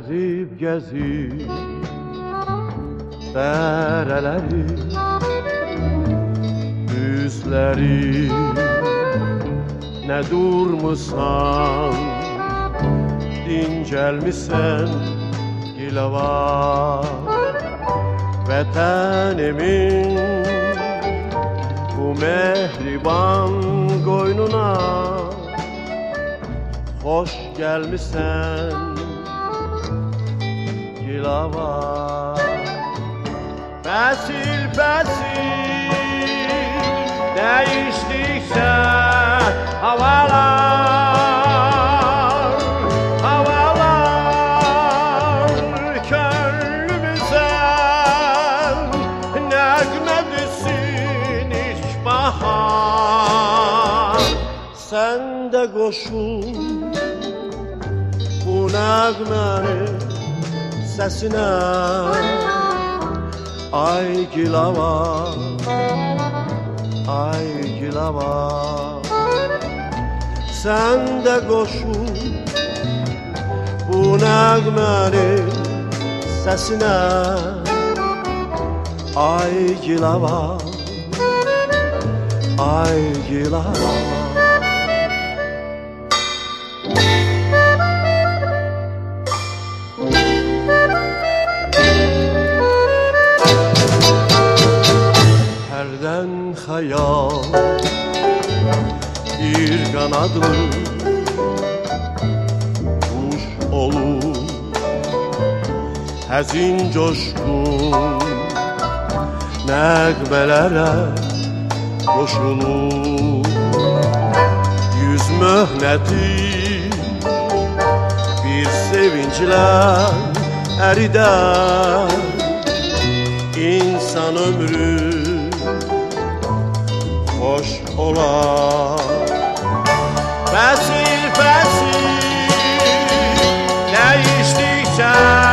gezip dereleri, düzleri, ne durmusan, dincelmişsen gilava vatanimin bu mehriban koynuna hoş gelmişsen gilava. Bəsil, bəsil, dəyişdikcə havalar, havalar könlümüzdən nəğmə düşsün ilk bahar. Sən də qoşul bu nəğmənin səsinə, ay gilava, ay gilava. Sen de koşul bu nəğmənin səsinə, ay gilava, ay gilava. Hərdən xəyal bir qanadlı quş olur, həzin coşqun nəğmələrə qoşulur. Yüz möhnəti bir sevinclə əridən insan ömrü hoş olar. Bəsil, bəsil, dəyişdikcə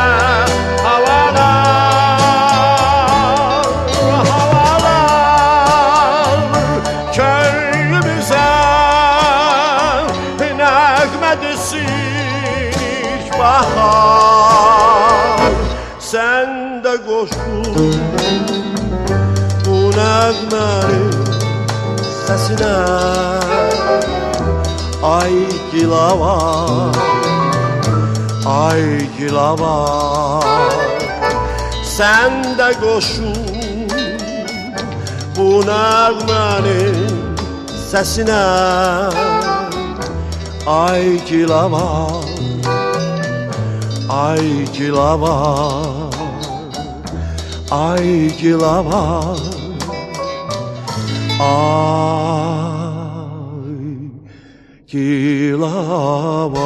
havalar, havalar könlümüzə nəğmə düşsün ilk bahar. Sən də qoşul bu nəğmənin səsinə, ay gilava, ay gilava. Sən də qoşul bu nəğmənin səsinə, ay gilava, ay gilava, ay gilava. Ay gilava.